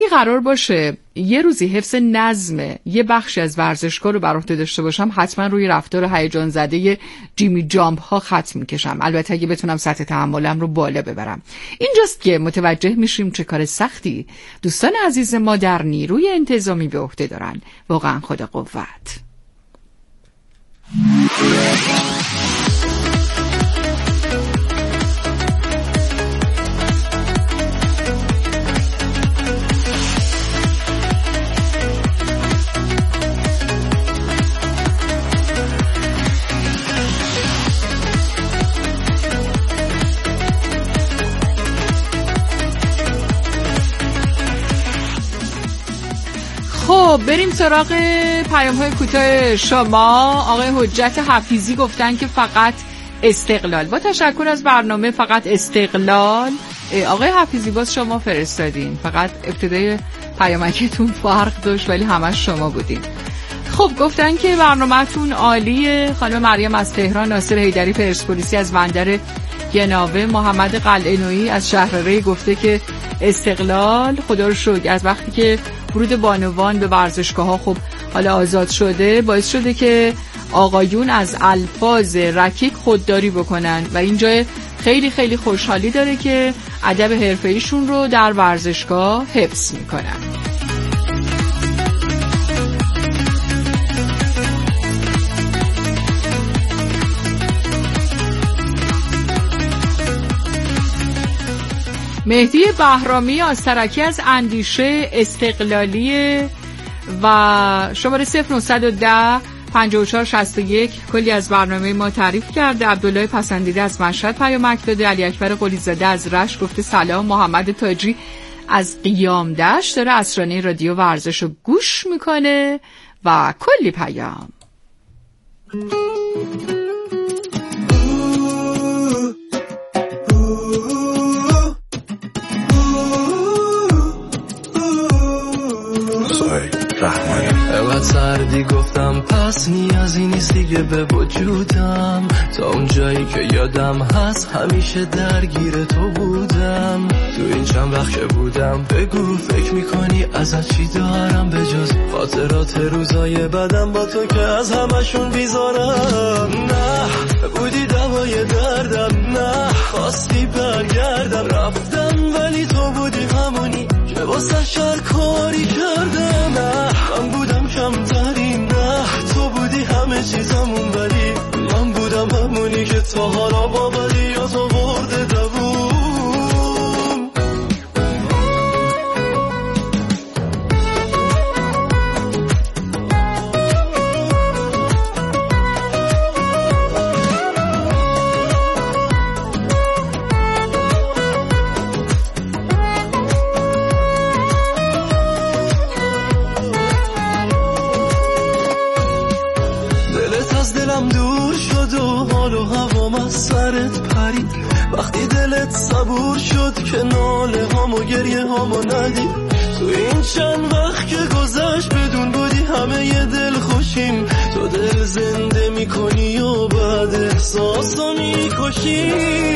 وقتی قرار باشه یه روزی حفظ نظم یه بخشی از ورزشگاه رو بر عهده داشته باشم، حتما روی رفتار هیجان زده جیمی جامپ ها خط میکشم، البته اگه بتونم سطح تحملم رو بالا ببرم. اینجاست که متوجه میشیم چه کار سختی دوستان عزیز ما در نیروی انتظامی به عهده دارن. واقعا خدا قوت. خب بریم سراغ پیام‌های کوتاه شما. آقای حجت حفیظی گفتن که فقط استقلال. با تشکر از برنامه فقط استقلال. آقای حفیظی باز شما فرستادین، فقط ابتدای پیامکتون فرق داشت ولی همش شما بودین. خب گفتن که برنامه‌تون عالیه. خانم مریم از تهران، ناصر حیدری پرسپولیسی از بندر گناوه، محمد قلعه‌نویی از شهرره گفته که استقلال. خدا رو شکر از وقتی که ورود بانوان به ورزشگاه‌ها خب حالا آزاد شده، باعث شده که آقایون از الفاظ رکیک خودداری بکنن و اینجا خیلی خیلی خوشحالی داره که ادب حرفه‌ایشون رو در ورزشگاه حفظ میکنن. مهدی بهرامی آسترکی از اندیشه استقلالی و شماره 0910 5461 کلی از برنامه ما تعریف کرده. عبدالله پسندیده از مشهد پیامک داده. علی اکبر قلیزاده از رشت گفته سلام. محمد تاجی از قیام دشت داره اسرانه رادیو ورزش رو گوش میکنه و کلی پیام. اول سردی گفتم پس نیازی نیست دیگه به وجودم، تا اون جایی که یادم هست همیشه درگیر تو بودم. تو این چند وقت که بودم بگو فکر میکنی ازت چی دارم به جز خاطرات روزای بدم با تو که از همشون بیزارم. نه بودی دوای دردم، نه خواستی برگردم، رفتم ولی تو بودی همونی که واسه شهر کاری کردم. نه من بودم کمترین، نه تو بودی همه چیزمون، ولی من بودم همونی که تا حالا با بدی یا تو برده دووم. وقتی دلت صبور شد که ناله هام و گریه هامو ندید، تو این چند وقت که گذشت بدون بودی همه ی دل خوشیم. تو دل زنده میکنی و بعد احساسا میکشی.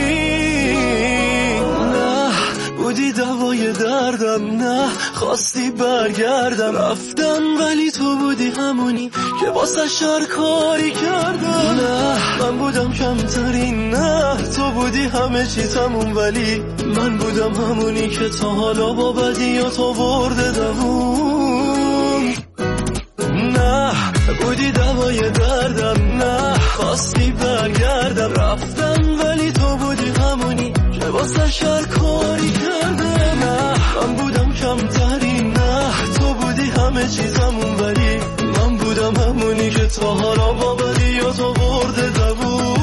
نه بودی دوای دردم، نه خواستی برگردم، رفتم ولی تو بودی همونی که واسه شهر کاری کردم. نه من بودم کمترین، نه تو بودی همه چیزمون، ولی من بودم همونی که تا حالا با بدی یا تو برده دووم. نه بودی دوای دردم، نه خواستی برگردم، رفتم ولی تو بودی همونی که واسه شهر کاری کردم. نه من بودم کمترین، نه تو بودی همه چیزمون، ولی من بودم همونی که تا حالا با بدی یا تو برده دووم.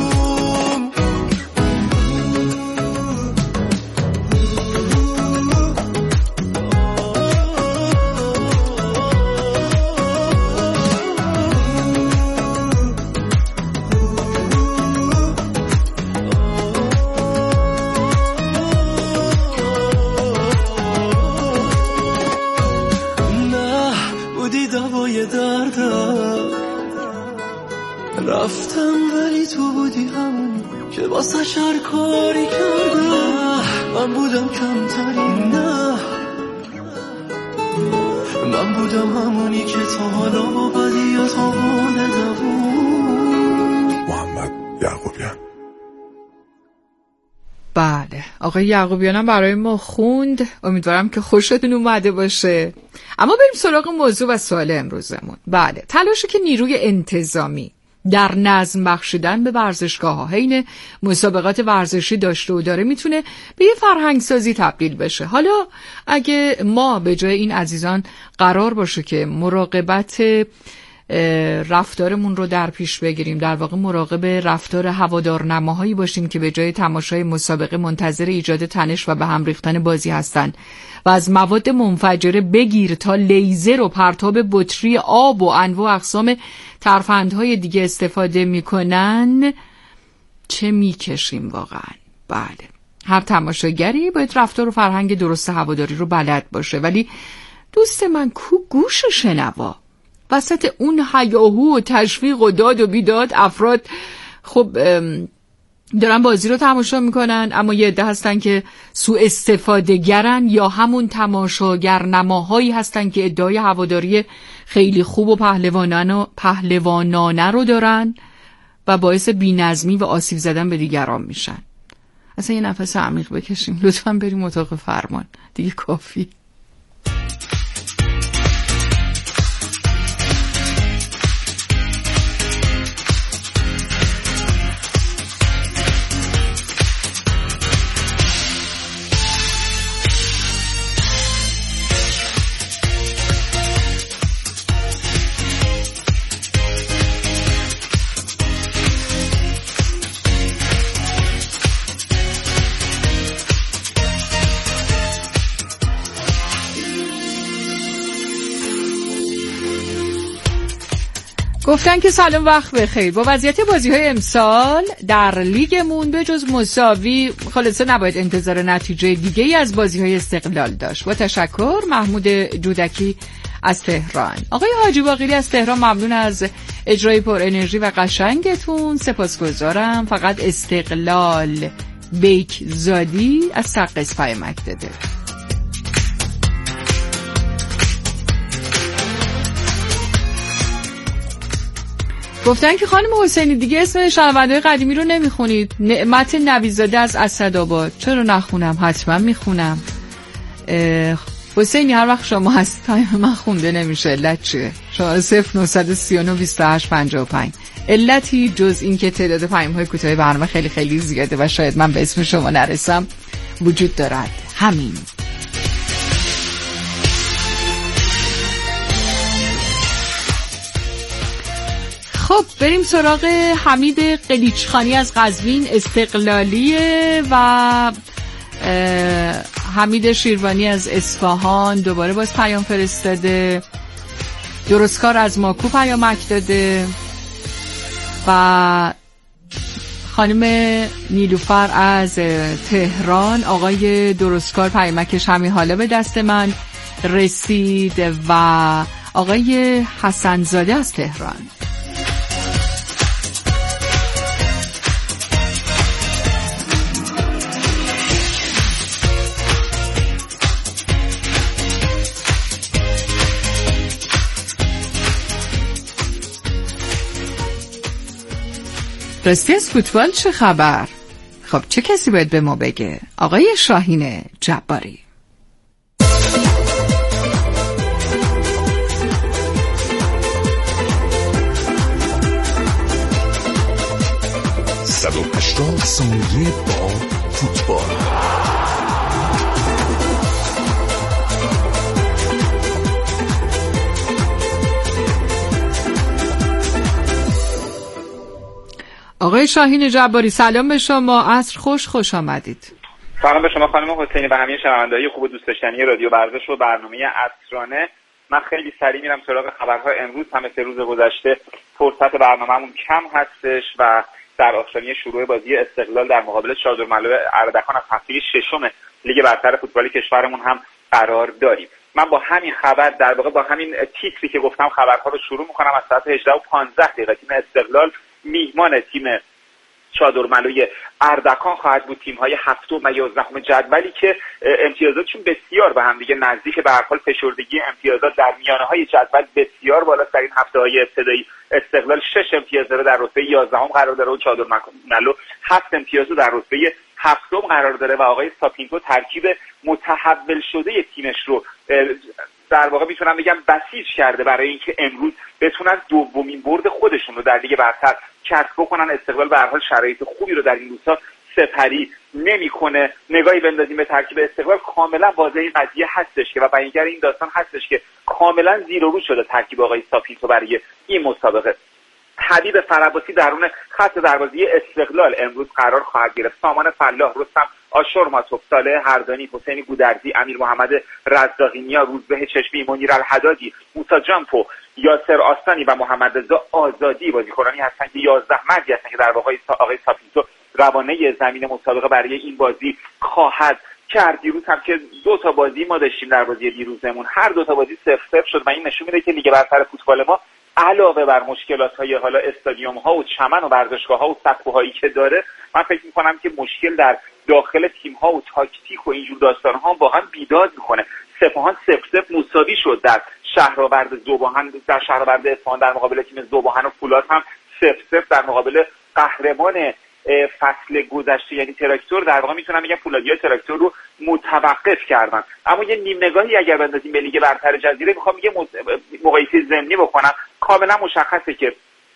رفتم ولی تو بودی همون که واسه شهر کاری کردم. من بودم کمترین، نه من بودم همونی که تا حالا با بدیات آورده نبود. محمد یعقوبیان. بله آقای یعقوبیان هم برای ما خوند. امیدوارم که خوشتون اومده باشه. اما بریم سراغ موضوع و سوال امروزمون. بله، تلاشی که نیروی انتظامی در نظم بخشیدن به ورزشگاه‌ها حین مسابقات ورزشی داشته و داره میتونه به یه فرهنگ سازی تبدیل بشه. حالا اگه ما به جای این عزیزان قرار باشه که مراقبت رفتارمون رو در پیش بگیریم، در واقع مراقب رفتار هوادارنماهایی باشیم که به جای تماشای مسابقه منتظر ایجاد تنش و به هم ریختن بازی هستن و از مواد منفجره بگیر تا لیزر و پرتاب بطری آب و انواع اقسام ترفندهای دیگه استفاده میکنن، چه میکشیم واقعا. بله، هر تماشاگری باید رفتار و فرهنگ درست هواداری رو بلد باشه، ولی دوست من کو گوش شنوا؟ وسط اون هیاهو و تشویق و داد و بیداد افراد خب دارن بازی رو تماشا میکنن، اما یه عده هستن که سوء استفاده گرن یا همون تماشاگر نماهایی هستن که ادعای هواداری خیلی خوب و پهلوانانه رو دارن و باعث بی‌نظمی و آسیب زدن به دیگران میشن. اصلا یه نفس عمیق بکشیم لطفاً، بریم اتاق فرمان دیگه، کافی. گفتن که سلام وقت بخیر. با وضعیت بازی‌های امسال در لیگمون به جز مساوی خلاصه نباید انتظار نتیجه دیگه‌ای از بازی‌های استقلال داشت. با تشکر، محمود جودکی از تهران. آقای حاجی باقری از تهران، ممنون از اجرای پر انرژی و قشنگتون، سپاسگزارم. فقط استقلال بیک زادی از سقز پیامک داده. گفتن که خانم حسینی دیگه اسم شنونده‌های قدیمی رو نمیخونید. نعمت نویزاده از اسدآباد. چرا نخونم؟ حتما میخونم. حسینی هر وقت شما هست تایم من خونده نمیشه. علت چیه؟ شما 09292855. علتی جز این که تعداد پیام‌های کوتاه برنامه خیلی خیلی زیاده و شاید من به اسم شما نرسم وجود دارد. همین. خب بریم سراغ حمید قلیچخانی از قزوین، استقلالیه، و حمید شیروانی از اصفهان دوباره باز پیام فرستاده. درستکار از ماکو پیامک داده و خانم نیلوفر از تهران. آقای درستکار پیامکش همین حالا به دست من رسید و آقای حسنزاده از تهران. راستی از فوتبال چه خبر؟ خب چه کسی باید به ما بگه؟ آقای شاهین جباری. ثانیه با فوتبال. آقای شاهین جباری سلام به شما، عصر خوش آمدید. سلام به شما خانم حسینی و همه شنونده‌های خوب و دوست داشتنی رادیو ورزش و برنامه عصرانه. من خیلی سریع میرم سراغ خبرهای امروز. هم مثل روز گذشته فرصت برنامه‌مون کم هستش و در آستانه شروع بازی استقلال در مقابل شادرملو اردکان از هفته ششم لیگ برتر فوتبال کشورمون هم قرار داریم. من با همین خبر، در واقع با همین تیتری که گفتم، خبرها رو شروع می‌کنم. از ساعت 18:15 تیم استقلال میهمان تیم چادرملوی اردکان خواهد بود، تیم‌های 7 و 11 جدولی که امتیازاتشون بسیار به هم دیگه نزدیک. به هر حال فشردگی امتیازات در میانه‌های جدول بسیار بالاست. در این هفته‌های ابتدایی استقلال 6 امتیاز داره، در رتبه 11 قرار داره و چادرملو 7 امتیاز در رتبه 7 قرار داره و آقای ساپینتو ترکیب متحول شده تیمش رو در واقع میتونم بگم بسیج کرده برای اینکه امروز بتونن دومین برد خودشون رو در لیگ برتر کسب بکنن. استقلال به هر حال شرایط خوبی رو در این روزها سپری نمیکنه. نگاهی بندازیم به ترکیب استقلال، کاملا واضح این قضیه هستش که و بیانگر این داستان هستش که کاملا زیر و رو شده ترکیب آقای ساپینتو برای این مسابقه. حبیب فرعباسی درون خط دروازه استقلال امروز قرار خواهد گرفت. سامان فلاح، رستم آشورماتوف، صالح هردانی، حسین گودرزی، امیر محمد رزاقینیا، روزبه چشمی، منیر الحدادی، موسی جامپو، یاسر آستانی و محمد رضا آزادی بازیکنانی هستند که 11 مردی هستند که در واقع آقای ساپینتو روانه زمین مسابقه برای این بازی خواهد کرد. دیروز هم که 2 بازی ما داشتیم در بازی دیروزمون، هر 2 بازی 0-0 شد و این نشون میده که لیگ برتر فوتبال ما علاوه بر مشکلات‌های حالا استادیوم‌ها و چمن و ورزشگاه‌ها و سقف‌هایی که داره، من فکر می‌کنم که مشکل در داخل تیم‌ها و تاکتیک و اینجور داستان‌ها واقعا بیداد می‌کنه. سپاهان 0-0 مساوی شد در شهرآورد ذوباهن، در شهرآورد اصفهان در مقابل تیم ذوباهن و فولاد هم 0-0 در مقابل قهرمان فصل گذشته یعنی تراکتور، در واقع میتونم بگم فولادیا تراکتور رو متوقف کردن. اما یه نیم نگاهی اگر بندازیم به لیگ برتر جزیره، میخوام یه مقایسه ضمنی بکنم. کاملا مشخصه که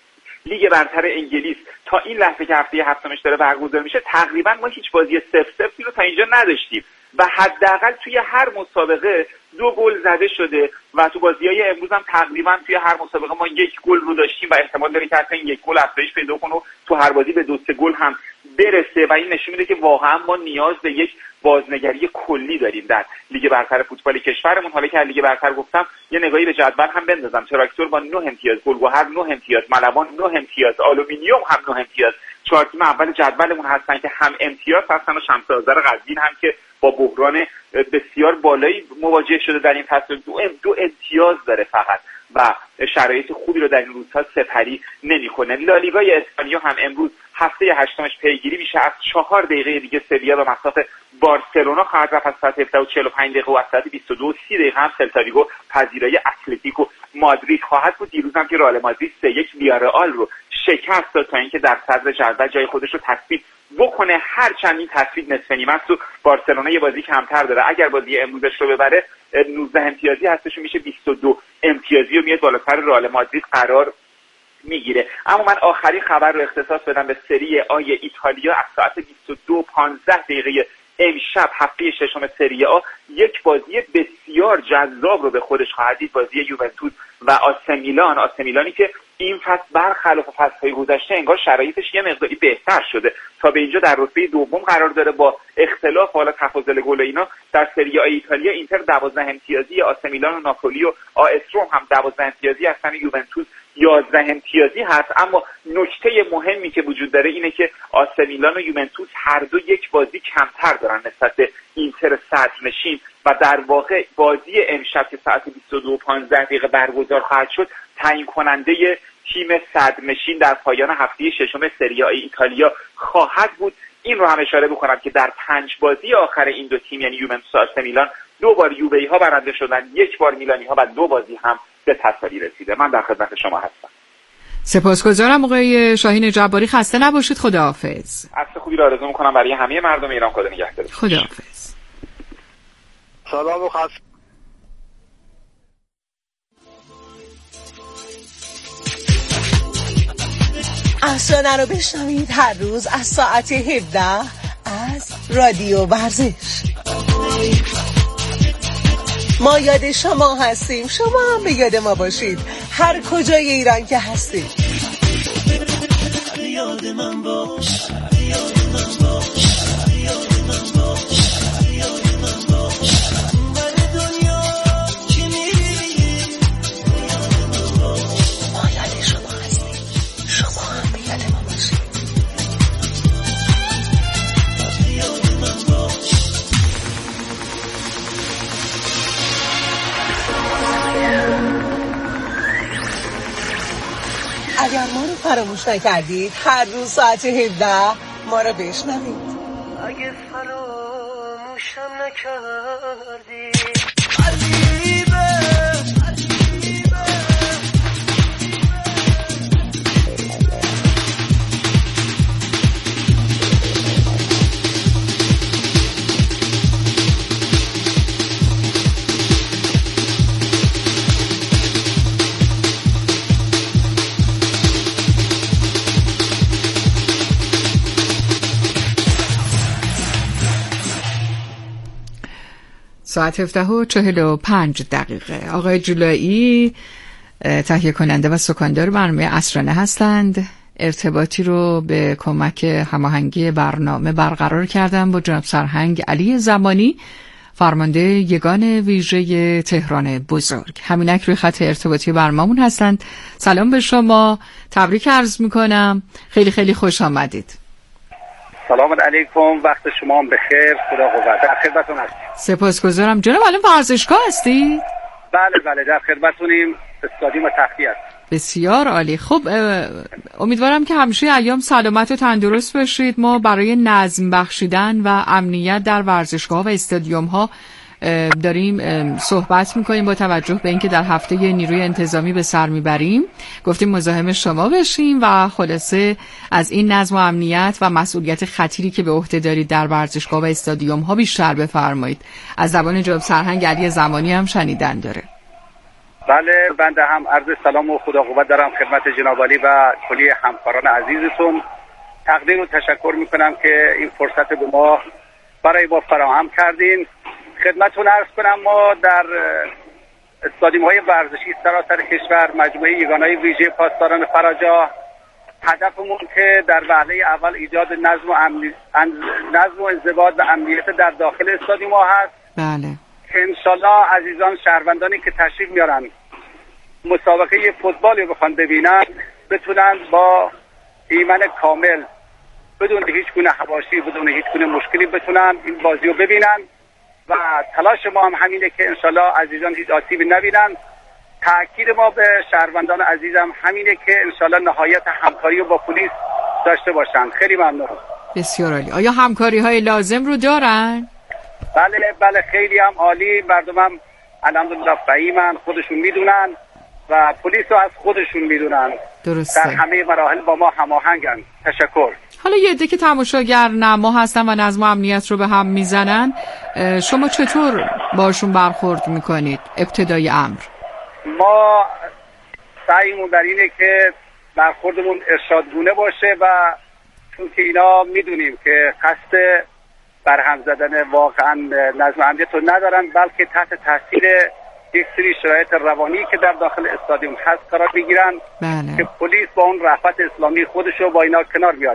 لیگ برتر انگلیس تا این لحظه که هفته هفتمش داره برگزار میشه تقریبا ما هیچ بازی 0-0 رو تا اینجا نداشتیم و حداقل توی هر مسابقه 2 گل زده شده و تو بازی‌های امروز هم تقریبا توی هر مسابقه ما 1 گل رو داشتیم و احتمال داره که حتی این 1 گل افزایش پیدا کنه و تو هر بازی به 2-3 گل هم برسه و این نشون میده که واقعا ما نیاز به یک بازنگری کلی داریم در لیگ برتر فوتبال کشورمون. حالا که لیگ برتر گفتم یه نگاهی به جدول هم بندازم. تراکتور با 9 امتیاز، گلگهر 9 امتیاز، ملوان 9 امتیاز، آلومینیوم هم 9 امتیاز. 4 تیم اول جدولمون هستن که هم امتیاز هستن و شمس آذر قزوین هم که با بحران بسیار بالایی مواجه شده در این فصل 2 امتیاز داره فقط و شرایط خوبی رو در این روزها سپری نمی‌کنه. لالیگای اسپانیا هم امروز هفته 8مش پیگیری میشه. از 4 دقیقه دیگه سویا به مصاف بارسلونا خواهد رفت. از ساعت 17:45 و از ساعت 22:30 هم سلتا ویگو پذیرای اتلتیکو مادرید خواهد بود. دیروز هم که رئال مادرید 3-1 ویارئال رو شکست داد تا اینکه در صدر جدول جای خودش رو تثبیت بکنه. هرچند این تثبیت نصف نیمه است و بارسلونا یه بازی کمتر داره، اگر بازی امروزش رو ببره 19 امتیازی هستش و میشه 22 امتیازی و میاد بالاتر رئال مادرید قرار میگیره. اما من آخرین خبر رو اختصاص بدم به سری آ ایتالیا. از ساعت 22:15 امشب هفته 6 سری آ یک بازی بسیار جذاب رو به خودش خواهد دید، بازی یوونتوس و آسه میلانی که این فصل برخلاف فصل‌های گذشته انگار شرایطش یه مقداری بهتر شده. تا به اینجا در رتبه دوم قرار داره با اختلاف حالا تفاضل گل اینا. در سری آ ایتالیا اینتر 12 امتیازی، آسه میلان و ناپولی و آس روم هم 12 امتیازی هستن، یوونتوس 11 امتیازی هست. اما نکته مهمی که وجود داره اینه که آسه میلان و یوونتوس هر دو یک بازی کمتر دارن نسبت به اینتر صدرنشین و در واقع بازی امشب که ساعت 22:15 برگزار خواهد شد تعیین کننده تیم صدرنشین در پایان هفته 6 سری آ ایتالیا خواهد بود. این رو هم اشاره بکنم که در 5 بازی آخر این دو تیم یعنی یوونتوس و آسه میلان 2 بار یووه‌ای ها برنده شدن، 1 بار میلانی ها و 2 بازی هم به تساوی رسیده. من در خدمت شما هستم. سپاسگزارم آقای شاهین جباری، خسته نباشید. خداحافظ. عصر خوبی رو آرزو می‌کنم برای همه مردم ایران. خدا نگهدار. خداحافظ. سلام و خسته. افسانه رو بشنوید هر روز از ساعت 17 از رادیو ورزش. ما یاد شما هستیم، شما هم به یاد ما باشید هر کجای ایران که هستید. یاد من باش. اگر ما رو فراموش نکردید هر روز ساعت 17 ما رو بشنوید. اگه فراموشم نکردی ساعت 17:45. آقای جولایی تهیه کننده و سکاندار برنامه عصرانه هستند. ارتباطی رو به کمک هماهنگی برنامه برقرار کردم با جناب سرهنگ علی زمانی، فرمانده یگان ویژه تهران بزرگ. همینک روی خط ارتباطی برنامه‌مون هستند. سلام به شما، تبریک عرض میکنم، خیلی خیلی خوش آمدید. سلام علیکم، وقت شما هم بخیر، خدا قوت. در خدمتتون هستیم. سپاسگزارم. جناب الان ورزشگاه هستید؟ بله در خدمتتونیم، استادیوم تختی است. بسیار عالی. خب امیدوارم که همیشه ایام سلامت و تندرست باشید. ما برای نظم بخشیدن و امنیت در ورزشگاه و استادیوم ها داریم صحبت میکنیم با توجه به اینکه در هفته نیروی انتظامی به سر میبریم. گفتیم مزاحم شما بشیم و خلاصه از این نظم و امنیت و مسئولیت خطیری که به عهده دارید در ورزشگاه و استادیوم ها بیشتر بفرمایید. از زبان جناب سرهنگ علی زمانی هم شنیدن داره. بله، بنده هم عرض سلام و خدا قوت دارم خدمت جناب علی و کلی همکاران عزیزتون. تقدیر و تشکر میکنم که این فرصت به ما برای ما فراهم کردین. خدمتتون عرض کنم ما در استادیوم‌های ورزشی سراسر کشور مجموعه یگانه‌های ویژه پاسداران فراجا هدفمون که در وهله اول ایجاد نظم و انضباط و امنیت در داخل استادیوم‌ها هست. بله. که انشالله عزیزان شهروندانی که تشریف میارن مسابقه فوتبال رو بخوان ببینن بتونن با ایمن کامل بدون هیچ گونه حواشی، بدون هیچ گونه مشکلی بتونن این بازی رو ببینن و تلاش ما هم همینه که انشالله عزیزان هیچ آسیبی نبینن. تأکید ما به شهروندان عزیزم همینه که انشالله نهایت همکاری رو با پلیس داشته باشن. خیلی ممنون. بسیار عالی. آیا همکاری های لازم رو دارن؟ بله خیلی هم عالی. مردمم الحمدلله فهیمن، خودشون میدونن و پلیس رو از خودشون میدونن. درسته. در همه مراحل با ما هماهنگن. تشکر. حالا یه عده که تماشاگر نما هستن و نظم و امنیت رو به هم میزنن، شما چطور باشون برخورد میکنید ابتدای امر؟ ما سعیمون در اینه که برخوردمون ارشادگونه باشه و چون که اینا میدونیم که قصد برهم زدن واقعا نظم و امنیت رو ندارن، بلکه تحت تاثیر یک سری شرایط روانی که در داخل استادیوم هست قرار بگیرن. بله. که پلیس با اون رهبت اسلامی خودشو با اینا کنار بیاد.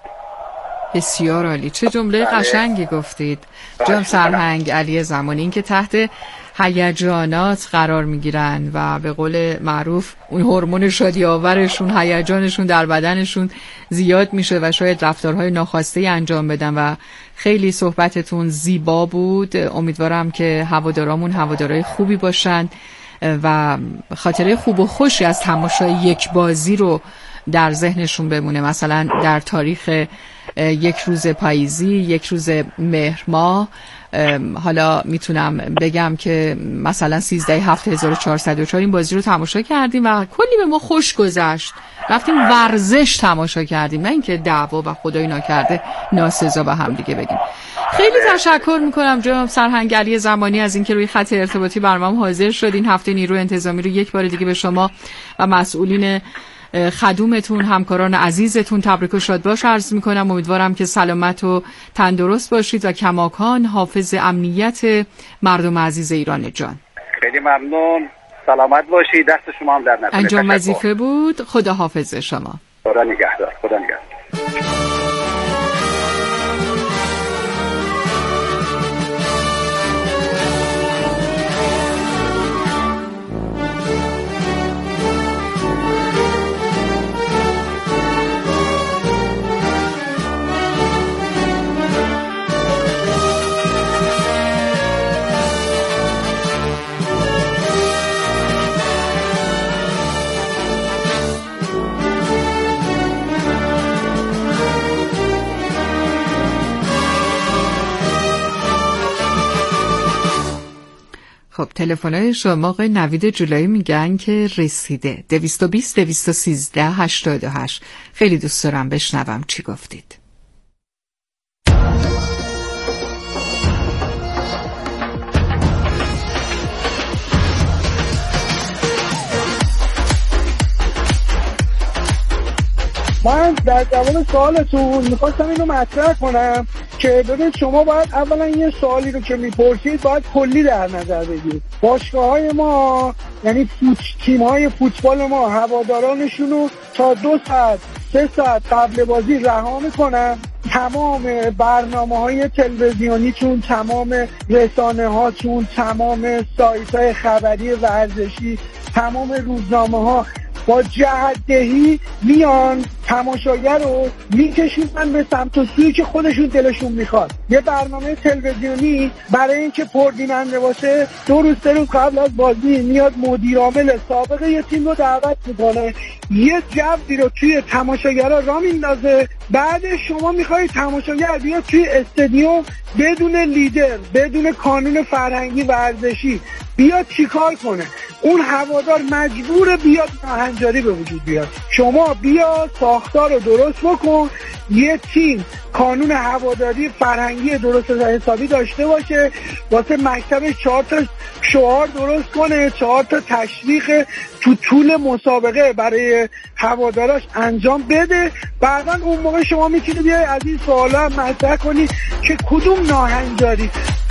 بسیار عالی. چه جمله قشنگی گفتید جناب سرهنگ علی زمانی. این که تحت هیجانات قرار میگیرن و به قول معروف اون هورمون شادی آورشون، هیجانشون در بدنشون زیاد میشه و شاید رفتارهای ناخواسته انجام بدن. و خیلی صحبتتون زیبا بود. امیدوارم که هوادارامون هوادارای خوبی باشن و خاطره خوب و خوشی از تماشای یک بازی رو در ذهنشون بمونه. مثلا در تاریخ یک روز پاییزی، یک روز مهر ماه، حالا میتونم بگم که مثلا 13/7/1404 این بازی رو تماشا کردیم و کلی به ما خوش گذشت. رفتیم ورزش تماشا کردیم، نه اینکه دعوا و خدای ناکرده ناسزا به هم دیگه بگیم. خیلی تشکر میکنم جناب سرهنگ علی زمانی از اینکه روی خط ارتباطی برنامه حاضر شدین. هفته نیروی انتظامی رو یک بار دیگه به شما و مسئولین خدومتون، همکاران عزیزتون تبریک و شادباش عرض میکنم. امیدوارم که سلامت و تندرست باشید و کماکان حافظ امنیت مردم عزیز ایران جان. خیلی ممنون، سلامت باشید، دست شما هم در نکنه. انجام وظیفه بود. خدا حافظ شما. خدا نگهدار. خدا نگهدار. تلفن‌های شما آقای نوید جولایی میگن که رسیده. 220 213 88. خیلی دوست دارم بشنوم چی گفتید. من در جواب سوالتون میخواستم اینو مطرح کنم که ببینید شما باید اولا یه سوالی رو که میپرسید باید کلی در نظر بگیرید. باشگاه‌های ما یعنی تیم‌های فوتبال ما هوادارانشونو تا 2 ساعت 3 ساعت قبل بازی رها میکنن. تمام برنامه‌های تلویزیونیشون، تمام رسانه‌هاشون، تمام سایت‌های خبری ورزشی، تمام روزنامه‌ها با جهت‌دهی میان تماشاگر رو میکشونن به سمت و سویی که خودشون دلشون میخواد. یه برنامه تلویزیونی برای اینکه پردیننده باشه 2 روز 3 روز قبل از بازی میاد مدیر عامل سابق یه تیم رو دعوت میکنه، یه جوی رو توی تماشاگرها را میندازه. بعد شما میخوای تماشاگر بیاد توی استادیوم بدون لیدر، بدون کانون فرهنگی ورزشی بیاد چیکار کنه؟ اون هوادار مجبور بیاد ناهنجاری به وجود بیاد. شما بیا ساختار رو درست بکن، یه تیم کانون هواداری فرهنگی درست حسابی داشته باشه، واسه مکتبش 4 تا شعار درست کنه، 4 تا تشویق تو طول مسابقه برای هواداراش انجام بده. بعداً اون موقع شما میتونید بیای از این سوالا هم مطرح کنی که کدوم ناهنجاری.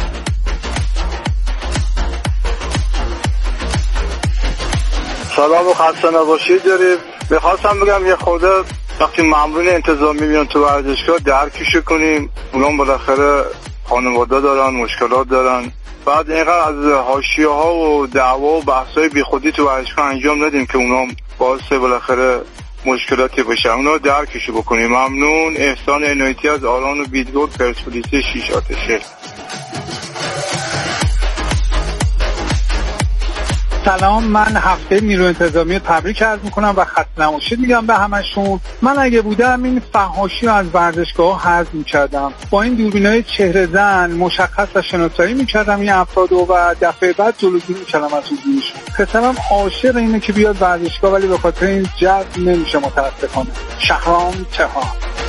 سلام و خسته نباشید داریم. میخواستم بگم یه خورده وقتی مامورین انتظامی میان تو ورزشگاه درکشو کنیم. اونام بالاخره خانواده دارن، مشکلات دارن. بعد اینقدر از حاشیه‌ها و دعوا و بحث‌های بیخودی تو ورزشگاه انجام ندیم که اونام باعث بالاخره مشکلاتی بشه. اونا رو درکشو بکنیم. ممنون. احسان عنایتی از آران و بیدگور، پرسپولیس 6 آتشه. سلام، من هفته نیرو انتظامی تبریک عرض میکنم و خسته نباشید میگم به همشون. من اگه بودم این فحاشی رو از ورزشگاه حذف میکردم، با این دوربینای چهره زن مشخص و شناسایی میکردم این افراد و دفعه بعد جلوگیری میکردم از حضورشون. پسرم عاشق اینه که بیاد ورزشگاه ولی به خاطر این جذب نمیشه متاسفانه. شهرام تهران.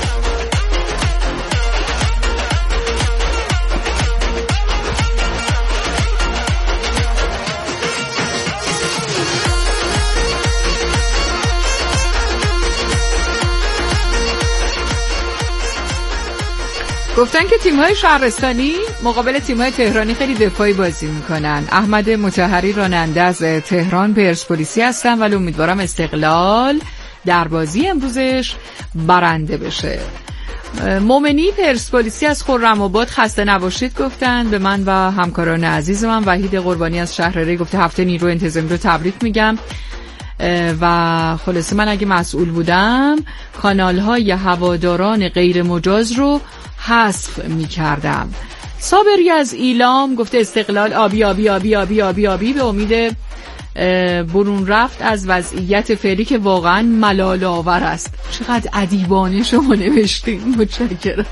گفتن که تیم‌های شهرستانی مقابل تیم‌های تهرانی خیلی دفاعی بازی میکنن. احمد مطهری راننده از تهران پرسپولیسی هستن ولی امیدوارم استقلال در بازی امروزش برنده بشه. مومنی پرسپولیسی از خرم‌آباد خسته نباشید گفتن به من و همکاران عزیز من. وحید قربانی از شهرره گفته هفته نیرو انتظامی رو تبریک میگم و خلاصه من اگه مسئول بودم کانال‌های هواداران غیر مجاز رو حذف می‌کردم. صابری از ایلام گفته استقلال آبی آبی آبی آبی آبی آبی به امید برون رفت از وضعیت فعلی که واقعا ملال‌آور است. چقدر ادیبانه شما نوشتین. متشکرم.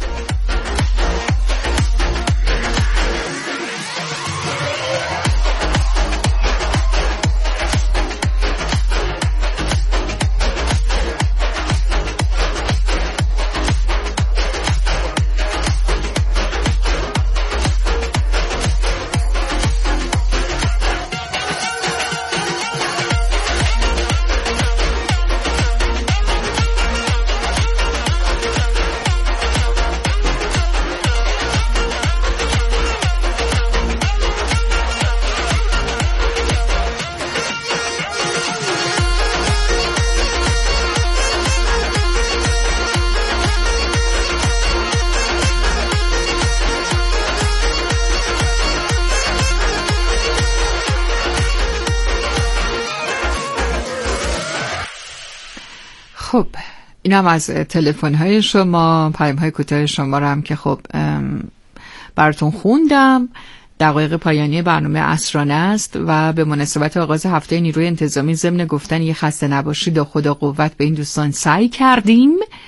خب اینم از تلفن‌های شما، پیام‌های کوتاه شما رو هم که خب براتون خوندم. دقایق پایانی برنامه عصرانه است و به مناسبت آغاز هفته نیروی انتظامی ضمن گفتن یه خسته نباشید و خدا قوت به این دوستان سعی کردیم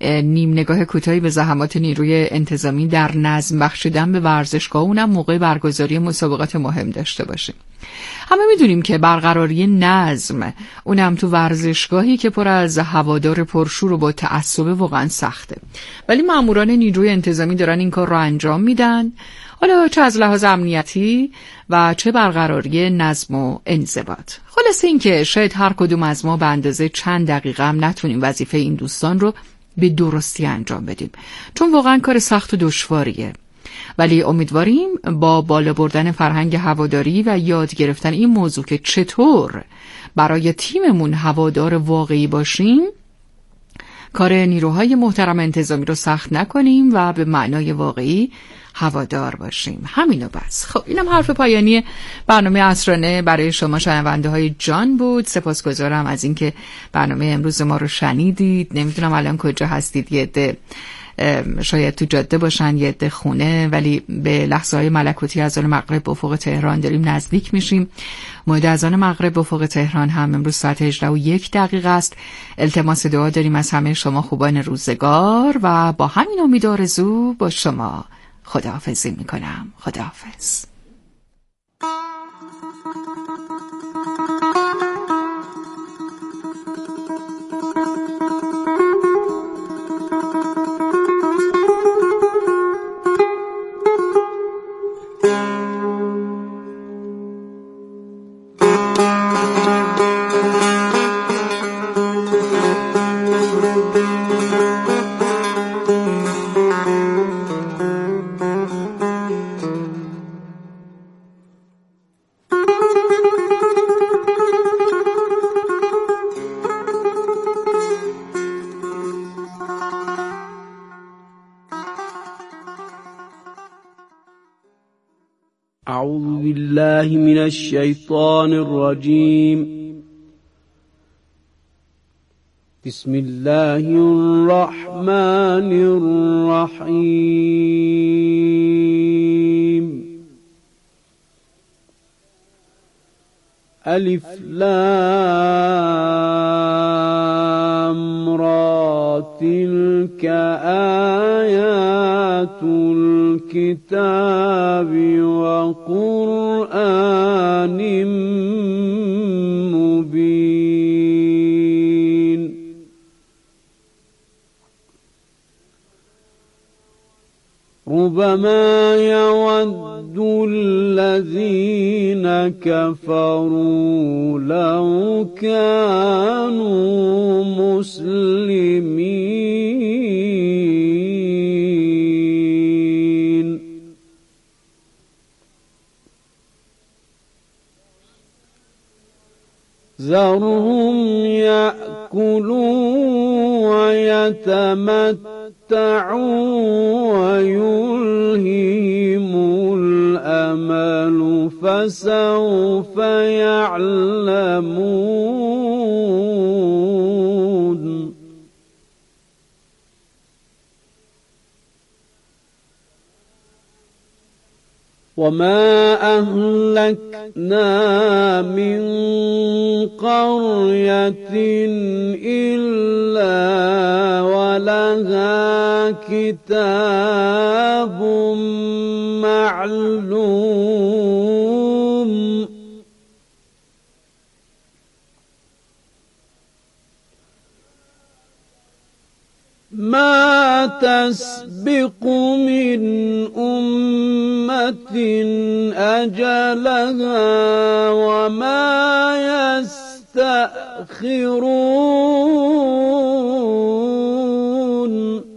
نیم نگاه کوتاهی به زحمات نیروی انتظامی در نظم بخشیدن به ورزشگاه، اونم موقع برگزاری مسابقات مهم داشته باشیم. همه میدونیم که برقراری نظم، اونم تو ورزشگاهی که پر از هوادار پرشور و با تعصب، واقعا سخته، ولی ماموران نیروی انتظامی دارن این کار رو انجام میدن، حالا چه از لحاظ امنیتی و چه برقراری نظم و انضباط. خلاصه این که شاید هر کدوم از ما به اندازه چند دقیقه هم نتونیم وظیفه این دوستان رو به درستی انجام بدیم، چون واقعا کار سخت و دشواریه، ولی امیدواریم با بالا بردن فرهنگ هواداری و یاد گرفتن این موضوع که چطور برای تیممون هوادار واقعی باشیم، کار نیروهای محترم انتظامی رو سخت نکنیم و به معنای واقعی هوادار باشیم. همینو بس. خب اینم حرف پایانی برنامه عصرانه برای شما شنونده های جان بود. سپاسگزارم از اینکه برنامه امروز ما رو شنیدید. نمیدونم الان کجا هستید، یه عده شاید تو جاده باشن، یه عده خونه، ولی به لحظه های ملکوتی اذان مغرب به افق تهران داریم نزدیک میشیم. موعد اذان مغرب به افق تهران هم امروز ساعت 18:01 است. التماس دعا داریم از همه شما خوبان روزگار و با همین امید و آرزو با شما خداحافظی میکنم. خداحافظ. أعوذ بالله من الشيطان الرجيم. بسم الله الرحمن الرحيم. ألف لام را تلك آيات الكتاب وقرآن مبين. ربما يود الذين كفروا لو كانوا مسلمين. ذرهم يأكلوا ويتمتعوا ويلههم الأمل فسوف يعلمون. وما أهلكنا من قرية إلا ولها كتاب معلوم. ما تسبق من أمة أجلها وما يستأخرون.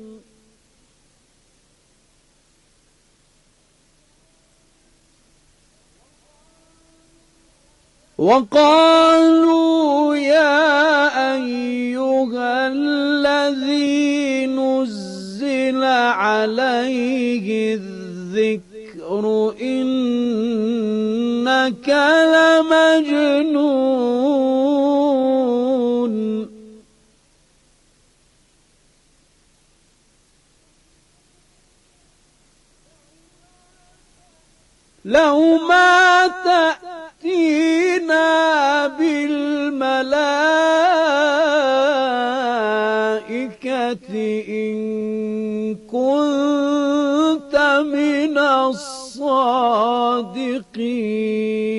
وقالوا يا أيها الذي نزل عليه الذكر إنك لمجنون. لو ما تأتينا بالملائكة الصادقين.